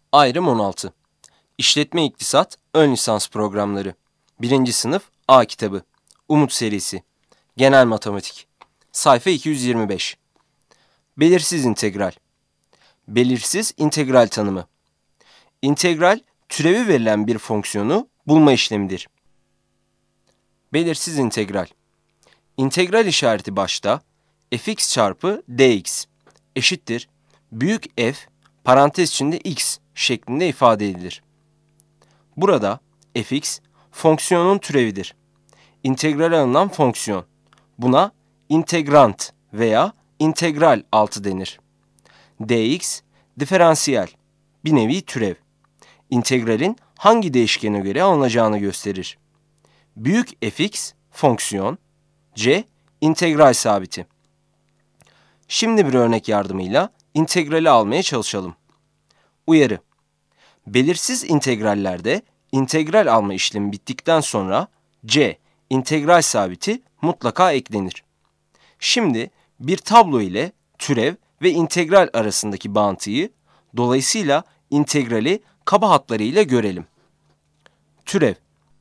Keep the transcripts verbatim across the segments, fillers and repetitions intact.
Ayrım on altı. İşletme İktisat Ön Lisans Programları. birinci Sınıf A Kitabı. Umut Serisi. Genel Matematik. Sayfa iki yüz yirmi beş. Belirsiz integral. Belirsiz integral tanımı. İntegral, türevi verilen bir fonksiyonu bulma işlemidir. Belirsiz integral. İntegral işareti başta fx çarpı dx eşittir büyük F parantez içinde x şeklinde ifade edilir. Burada fx fonksiyonun türevidir. İntegrale alınan fonksiyon. Buna integrant veya integral altı denir. Dx diferansiyel, bir nevi türev. İntegralin hangi değişkene göre alınacağını gösterir. Büyük fx fonksiyon, c integral sabiti. Şimdi bir örnek yardımıyla integrali almaya çalışalım. Uyarı. Belirsiz integrallerde integral alma işlemi bittikten sonra c integral sabiti mutlaka eklenir. Şimdi bir tablo ile türev ve integral arasındaki bağıntıyı, dolayısıyla integrali kaba hatlarıyla görelim. Türev.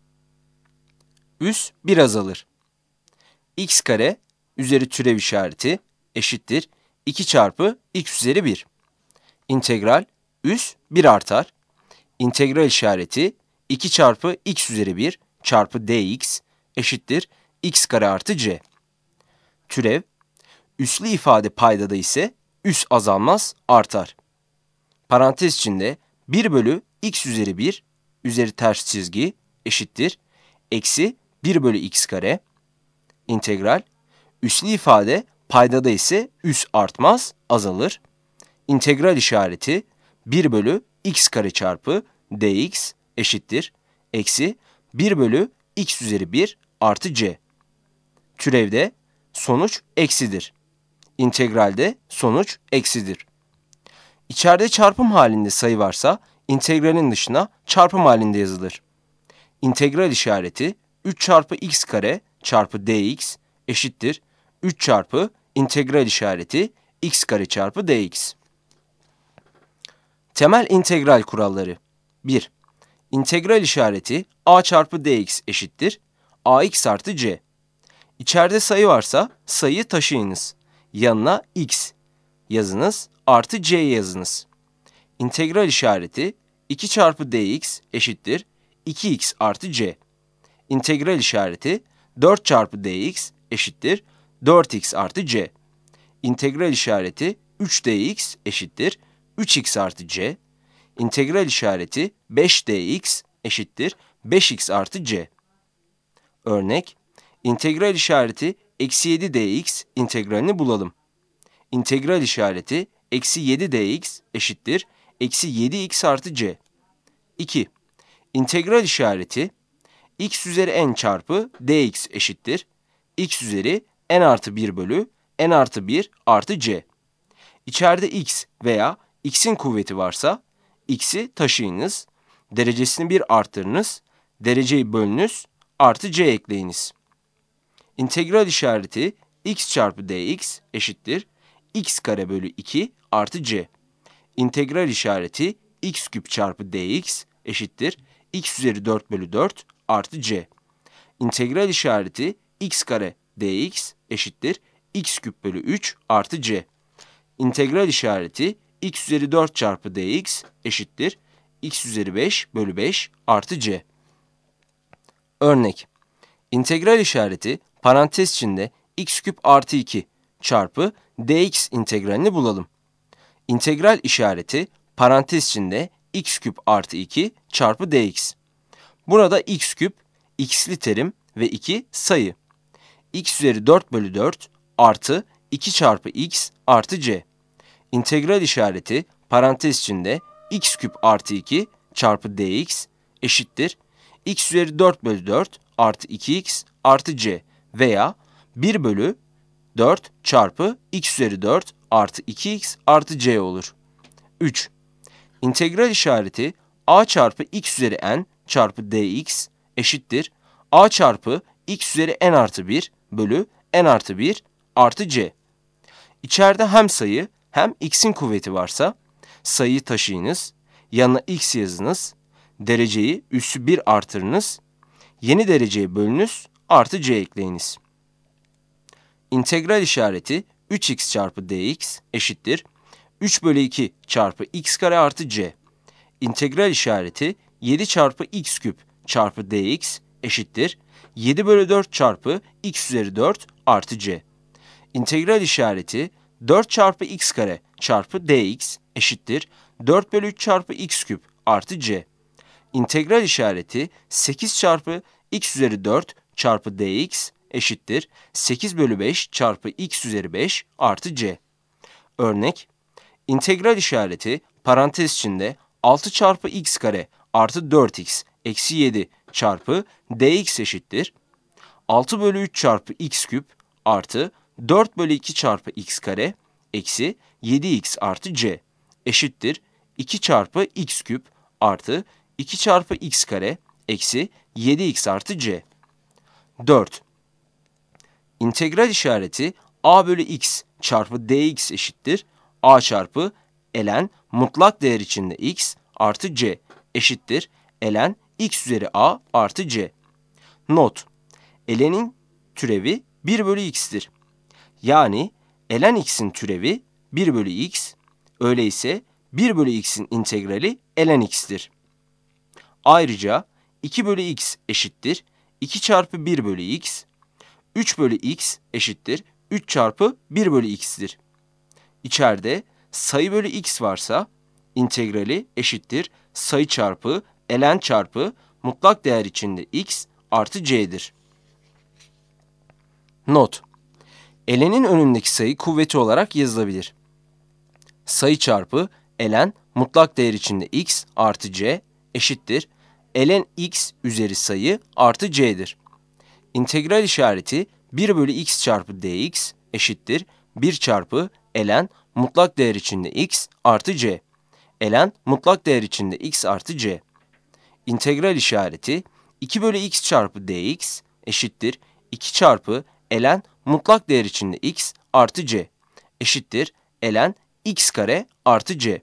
Üs bir azalır. X kare üzeri türev işareti eşittir iki çarpı x üzeri bir. İntegral üs bir artar. İntegral işareti iki çarpı x üzeri bir çarpı dx eşittir x kare artı c. Türev, üslü ifade paydada ise üs azalmaz artar. Parantez içinde bir bölü x üzeri bir üzeri ters çizgi eşittir eksi bir bölü x kare. İntegral, üslü ifade paydada ise üs artmaz azalır. İntegral işareti bir bölü x kare çarpı dx eşittir eksi bir bölü x üzeri bir artı c. Türevde sonuç eksidir. İntegralde sonuç eksidir. İçeride çarpım halinde sayı varsa integralin dışına çarpım halinde yazılır. İntegral işareti üç çarpı x kare çarpı dx eşittir üç çarpı integral işareti x kare çarpı dx. Temel integral kuralları. bir. İntegral işareti a çarpı dx eşittir ax artı c. İçeride sayı varsa sayıyı taşıyınız. Yanına x yazınız artı c yazınız. İntegral işareti iki çarpı dx eşittir iki x artı c. İntegral işareti dört çarpı dx eşittir dört x artı c. İntegral işareti üç dx eşittir üç x artı c. İntegral işareti beş dx eşittir beş x artı c. Örnek, integral işareti eksi yedi dx integralini bulalım. İntegral işareti eksi yedi dx eşittir eksi yedi x artı c. iki. İntegral işareti x üzeri n çarpı dx eşittir x üzeri n artı bir bölü n artı bir artı c. İçeride x veya x'in kuvveti varsa x'i taşıyınız, derecesini bir arttırınız, dereceyi bölünüz, artı c ekleyiniz. İntegral işareti x çarpı dx eşittir x kare bölü iki artı c. İntegral işareti x küp çarpı dx eşittir x üzeri dört bölü dört artı c. İntegral işareti x kare dx eşittir x küp bölü üç artı c. İntegral işareti x üzeri dört çarpı dx eşittir x üzeri beş bölü beş artı c. Örnek, integral işareti parantez içinde x küp artı iki çarpı dx integralini bulalım. İntegral işareti parantez içinde x küp artı iki çarpı dx. Burada x küp x'li terim ve iki sayı. X üzeri dört bölü dört artı iki çarpı x artı c. İntegral işareti parantez içinde x küp artı iki çarpı dx eşittir x üzeri dört bölü dört artı iki x artı c veya bir bölü dört çarpı x üzeri dört artı iki x artı c olur. üç. İntegral işareti a çarpı x üzeri n çarpı dx eşittir a çarpı x üzeri n artı bir bölü n artı bir artı c. İçeride hem sayı hem x'in kuvveti varsa sayıyı taşıyınız, Yanına x yazınız. Dereceyi üssü bir artırınız. Yeni dereceye bölünüz. Artı c ekleyiniz. İntegral işareti üç x çarpı dx eşittir üç bölü iki çarpı x kare artı c. İntegral işareti yedi çarpı x küp çarpı dx eşittir yedi bölü dört çarpı x üzeri dört artı c. İntegral işareti dört çarpı x kare çarpı dx eşittir dört bölü üç çarpı x küp artı c. İntegral işareti sekiz çarpı x üzeri dört çarpı dx eşittir sekiz bölü beş çarpı x üzeri beş artı c. Örnek, integral işareti parantez içinde altı çarpı x kare artı dört x eksi yedi çarpı dx eşittir altı bölü üç çarpı x küp artı dört bölü iki çarpı x kare eksi yedi x artı c eşittir iki çarpı x küp artı iki çarpı x kare eksi yedi x artı c. dört. İntegral işareti a bölü x çarpı dx eşittir a çarpı ln mutlak değer içinde x artı c eşittir ln x üzeri a artı c. Not: ln'in türevi bir bölü x'tir. Yani ln x'in türevi bir bölü x, öyleyse bir bölü x'in integrali ln x'tir. Ayrıca iki bölü x eşittir iki çarpı bir bölü x, üç bölü x eşittir üç çarpı bir bölü x'tir. İçeride sayı bölü x varsa integrali eşittir sayı çarpı ln çarpı mutlak değer içinde x artı c'dir. Not: ln'in önündeki sayı kuvveti olarak yazılabilir. Sayı çarpı ln mutlak değer içinde x artı c eşittir ln x üzeri sayı artı c'dir. İntegral işareti bir bölü x çarpı dx eşittir bir çarpı ln mutlak değer içinde x artı c. Ln mutlak değer içinde x artı c. İntegral işareti iki bölü x çarpı dx eşittir iki çarpı ln mutlak değer içinde x artı c eşittir ln x kare artı c.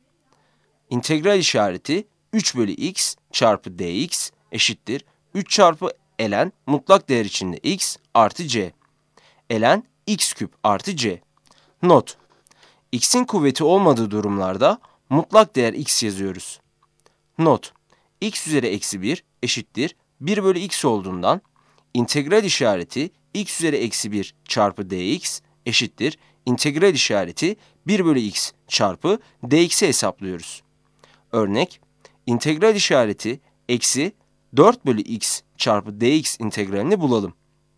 İntegral işareti üç bölü x çarpı dx eşittir üç çarpı ln mutlak değer içinde x artı c. Ln x küp artı c. Not: x'in kuvveti olmadığı durumlarda mutlak değer x yazıyoruz. Not: x üzeri eksi bir eşittir bir bölü x olduğundan integral işareti x üzeri eksi bir çarpı dx eşittir integral işareti bir bölü x çarpı dx'i hesaplıyoruz. Örnek, integral işareti eksi dört bölü x çarpı dx integralini bulalım.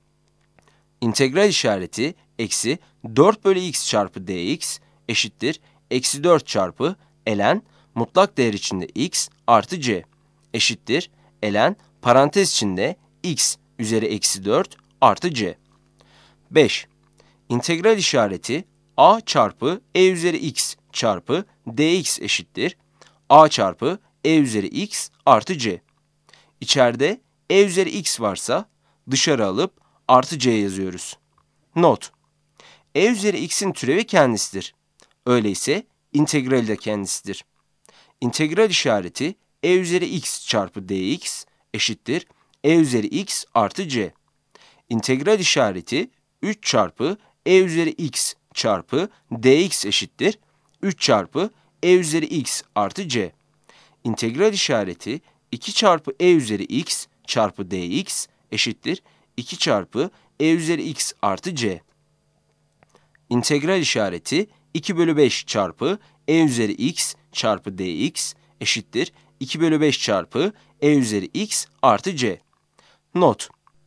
İntegral işareti eksi dört bölü x çarpı dx eşittir eksi dört çarpı ln mutlak değer içinde x artı c eşittir ln parantez içinde x üzeri eksi dört artı c. beş. İntegral işareti a çarpı e üzeri x çarpı dx eşittir a çarpı e üzeri x artı c. İçeride e üzeri x varsa dışarı alıp artı c yazıyoruz. Not: e üzeri x'in türevi kendisidir. Öyleyse integrali de kendisidir. İntegral işareti e üzeri x çarpı dx eşittir e üzeri x artı c. İntegral işareti üç çarpı e üzeri x çarpı dx eşittir üç çarpı e üzeri x artı c. İntegral işareti iki çarpı e üzeri x çarpı dx eşittir iki çarpı e üzeri x artı c. İntegral işareti iki bölü beş çarpı e üzeri x çarpı dx eşittir iki bölü beş çarpı e üzeri x artı c. Not: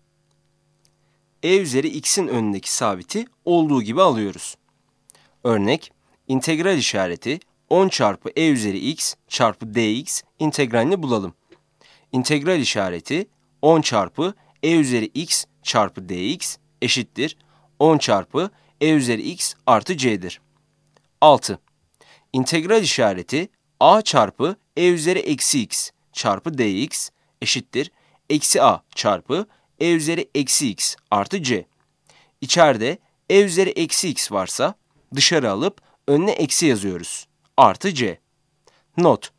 e üzeri x'in önündeki sabiti olduğu gibi alıyoruz. Örnek, integral işareti on çarpı e üzeri x çarpı dx integralini bulalım. İntegral işareti on çarpı e üzeri x çarpı dx eşittir on çarpı e üzeri x artı c'dir. altı. İntegral işareti a çarpı e üzeri eksi x çarpı dx eşittir eksi a çarpı e üzeri eksi x artı c. İçeride e üzeri eksi x varsa dışarı alıp önüne eksi yazıyoruz. Artı c. Not: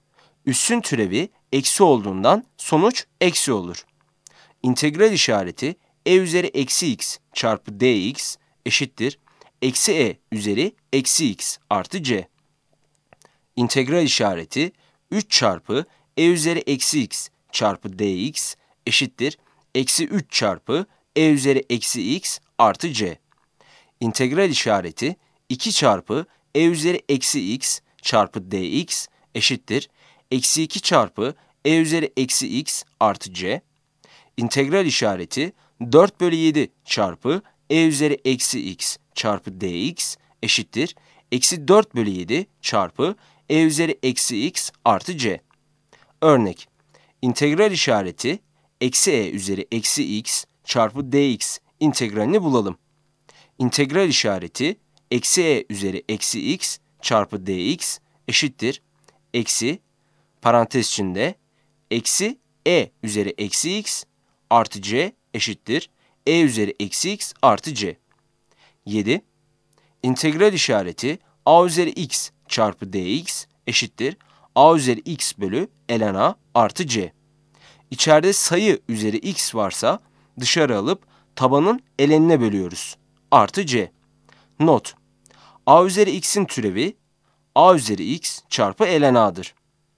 Üssün türevi eksi olduğundan sonuç eksi olur. İntegral işareti e üzeri eksi x çarpı dx eşittir eksi e üzeri eksi x artı c. İntegral işareti üç çarpı e üzeri eksi x çarpı dx eşittir eksi üç çarpı e üzeri eksi x artı c. İntegral işareti iki çarpı e üzeri eksi x çarpı dx eşittir eksi iki çarpı e üzeri eksi x artı c. İntegral işareti dört bölü yedi çarpı e üzeri eksi x çarpı dx eşittir eksi dört bölü yedi çarpı e üzeri eksi x artı c. Örnek, integral işareti eksi e üzeri eksi x çarpı dx integralini bulalım. İntegral işareti eksi e üzeri eksi x çarpı dx eşittir eksi parantez içinde eksi e üzeri eksi x artı c eşittir e üzeri eksi x artı c. yedi. İntegral işareti a üzeri x çarpı dx eşittir a üzeri x bölü ln a artı c. İçeride sayı üzeri x varsa dışarı alıp tabanın ln'ine bölüyoruz. Artı c. Not: a üzeri x'in türevi a üzeri x çarpı ln a'dır.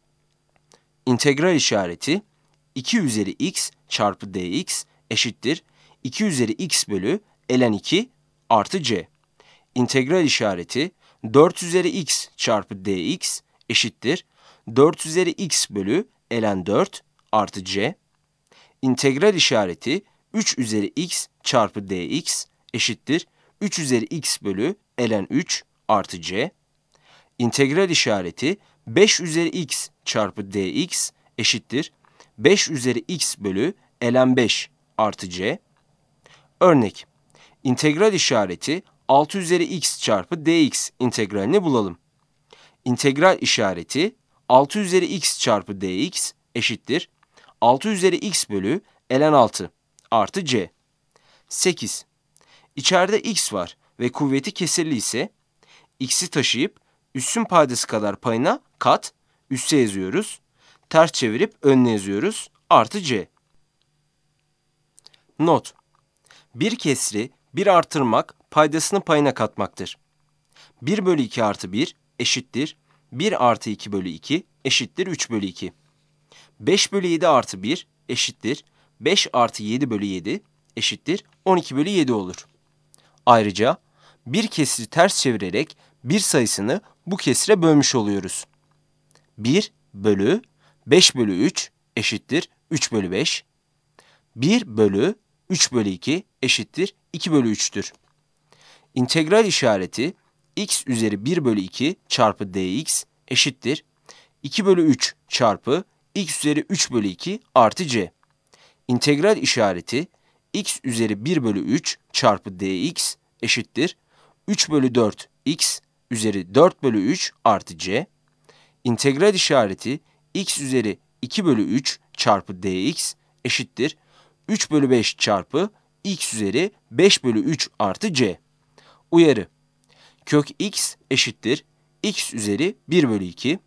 İntegral işareti iki üzeri x çarpı dx eşittir iki üzeri x bölü ln iki artı c. İntegral işareti dört üzeri x çarpı dx eşittir dört üzeri x bölü ln dört artı c. İntegral işareti üç üzeri x çarpı dx eşittir üç üzeri x bölü ln üç artı c. İntegral işareti beş üzeri x çarpı dx eşittir beş üzeri x bölü ln beş artı c. Örnek, integral işareti altı üzeri x çarpı dx integralini bulalım. İntegral işareti altı üzeri x çarpı dx eşittir altı üzeri x bölü ln altı artı c. sekiz. İçeride x var ve kuvveti kesirli ise x'i taşıyıp üssün paydası kadar payına kat, üsse yazıyoruz. Ters çevirip önüne yazıyoruz. Artı c. Not: bir kesri bir artırmak paydasını payına katmaktır. bir bölü iki artı bir eşittir bir artı iki bölü iki eşittir üç bölü iki. beş bölü yedi artı bir eşittir beş artı yedi bölü yedi eşittir on iki bölü yedi olur. Ayrıca bir kesri ters çevirerek bir sayısını bu kesre bölmüş oluyoruz. bir bölü beş bölü üç eşittir üç bölü beş. bir bölü üç bölü iki eşittir iki bölü üç'tür. İntegral işareti x üzeri bir bölü iki çarpı dx eşittir iki bölü üç çarpı x üzeri üç bölü iki artı c. İntegral işareti x üzeri bir bölü üç çarpı dx eşittir üç bölü dört x üzeri dört bölü üç artı c. İntegral işareti x üzeri iki bölü üç çarpı dx eşittir üç bölü beş çarpı x üzeri beş bölü üç artı c. Uyarı: kök x eşittir x üzeri bir bölü iki.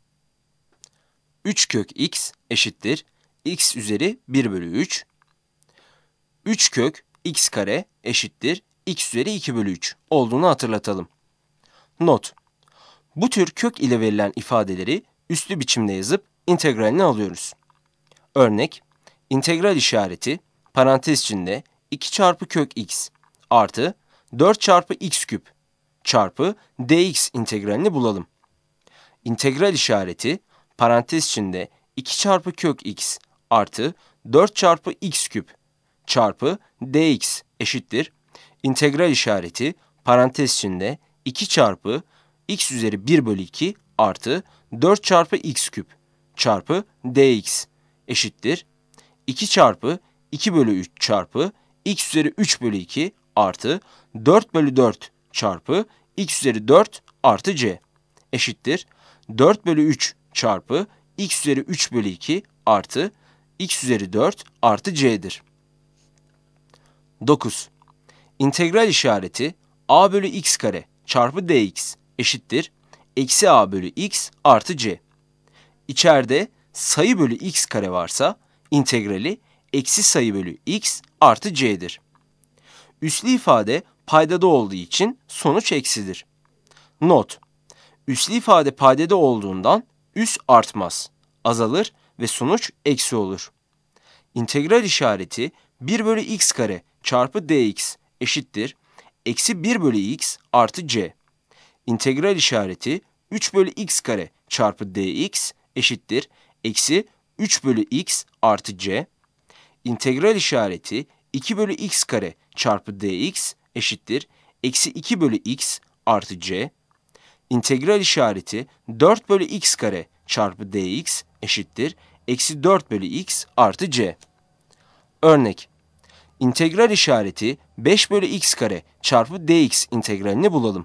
üç kök x eşittir x üzeri bir bölü üç. üç kök x kare eşittir x üzeri iki bölü üç olduğunu hatırlatalım. Not: bu tür kök ile verilen ifadeleri üslü biçimde yazıp integralini alıyoruz. Örnek, integral işareti parantez içinde iki çarpı kök x artı dört çarpı x küp çarpı dx integralini bulalım. İntegral işareti parantez içinde iki çarpı kök x artı dört çarpı x küp çarpı dx eşittir. İntegral işareti parantez içinde iki çarpı x üzeri bir bölü iki artı dört çarpı x küp çarpı dx eşittir. iki çarpı iki bölü üç çarpı x üzeri üç bölü iki artı dört bölü dört çarpı x üzeri dört artı c eşittir. dört bölü üç çarpı x üzeri üç bölü iki artı x üzeri dört artı c'dir. dokuz. İntegral işareti a bölü x kare çarpı dx eşittir eksi a bölü x artı c. İçeride sayı bölü x kare varsa integrali eksi sayı bölü x artı c'dir. Üslü ifade paydada olduğu için sonuç eksidir. Not: Üslü ifade paydada olduğundan üs artmaz, azalır ve sonuç eksi olur. İntegral işareti bir bölü x kare çarpı dx eşittir eksi bir bölü x artı c. İntegral işareti üç bölü x kare çarpı dx eşittir eksi üç bölü x artı c. İntegral işareti iki bölü x kare çarpı dx eşittir eksi iki bölü x artı c. İntegral işareti dört bölü x kare çarpı dx eşittir eksi dört bölü x artı c. Örnek: İntegral işareti beş bölü x kare çarpı dx integralini bulalım.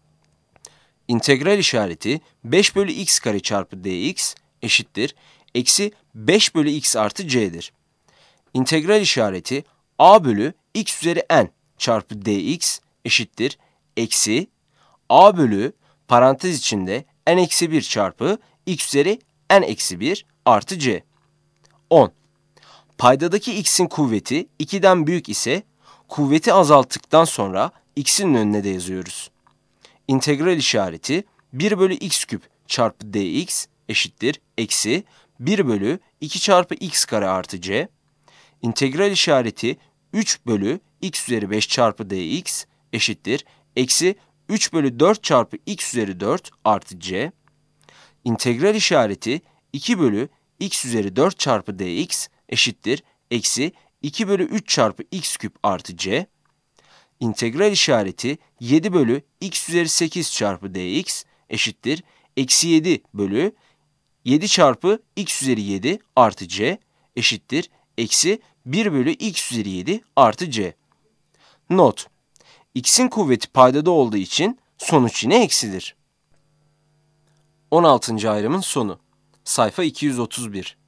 İntegral işareti beş bölü x kare çarpı dx eşittir eksi beş bölü x artı c'dir. İntegral işareti a bölü x üzeri n çarpı dx eşittir eksi a bölü parantez içinde n eksi bir çarpı x üzeri n eksi bir artı c. on. Paydadaki x'in kuvveti iki'den büyük ise kuvveti azalttıktan sonra x'in önüne de yazıyoruz. İntegral işareti bir bölü x küp çarpı dx eşittir eksi bir bölü iki çarpı x kare artı c. İntegral işareti üç bölü x üzeri beş çarpı dx eşittir eksi üç bölü dört çarpı x üzeri dört artı c. İntegral işareti iki bölü x üzeri dört çarpı dx eşittir eksi iki bölü üç çarpı x küp artı c. İntegral işareti yedi bölü x üzeri sekiz çarpı dx eşittir eksi yedi bölü yedi çarpı x üzeri yedi artı c eşittir eksi bir bölü x üzeri yedi artı c. Not: X'in kuvveti paydada olduğu için sonuç yine eksidir. on altıncı ayrımın sonu. Sayfa iki yüz otuz bir.